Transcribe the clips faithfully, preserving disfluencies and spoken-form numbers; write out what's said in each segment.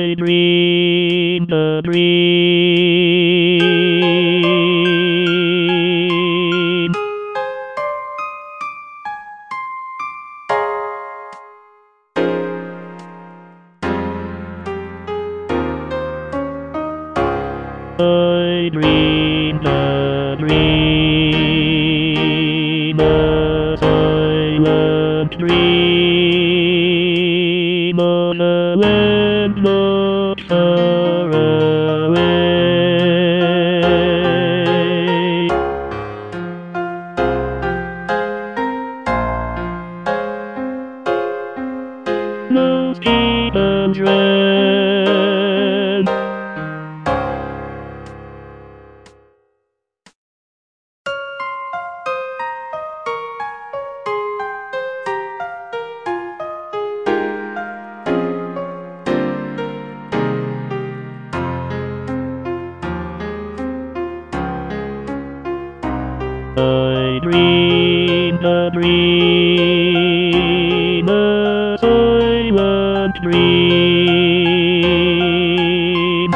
I dreamed a dream. I dreamed a dream, a silent dream on a land not far away. No steep and dread, I dreamed a dream, a silent dream.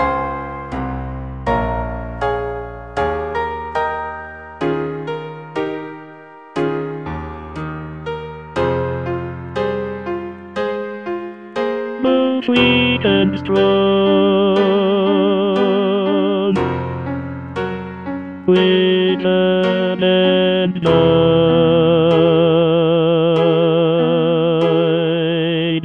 Both sweet and strong, with an and night.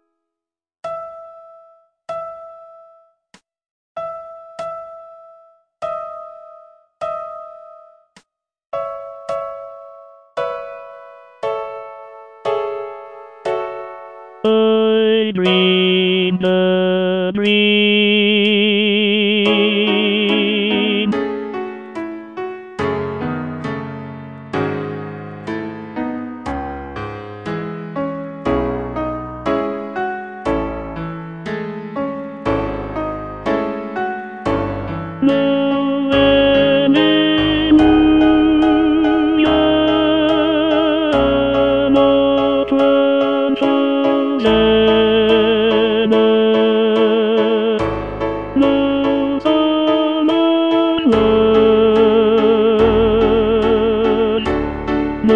I dreamed a dream. No hallelujah, not one Hosanna, no Son of Lord, no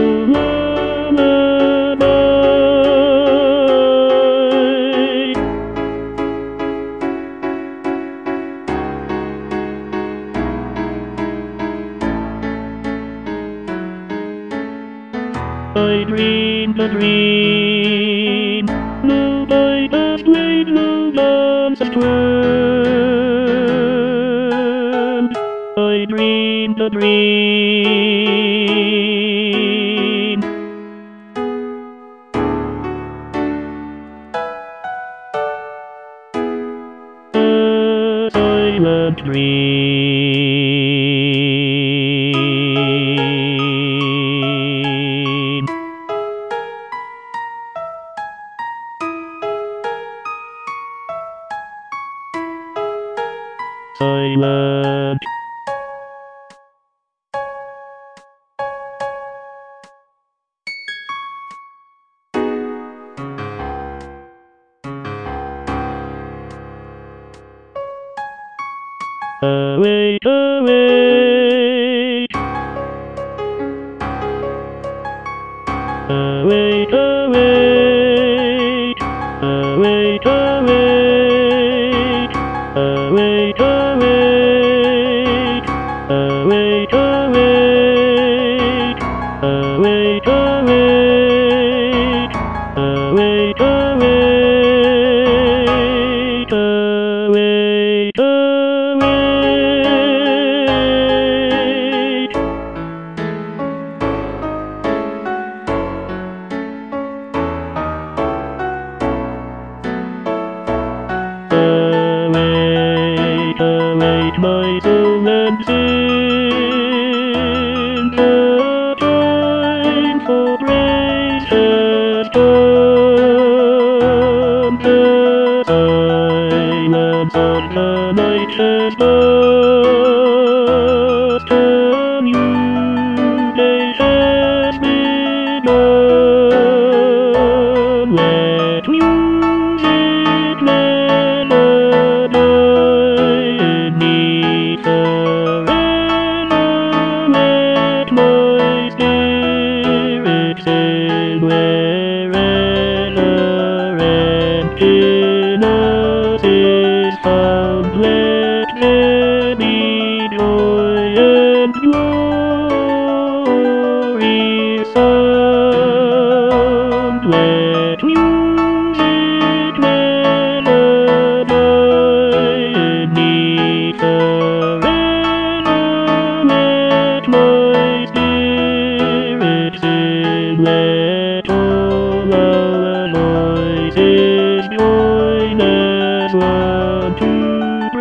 lullaby. I dreamed a dream, no light has played, no dance has twirled. I dreamed a dream. A silent dream. Silent. Await, await, await, await, await, await, await, await, await, await, await, await, await, await, await, await. Await, await, my soul and sin, the time for grace has come, the silence of the night has lost, a new day has begun. Let music, let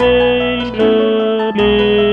play the game.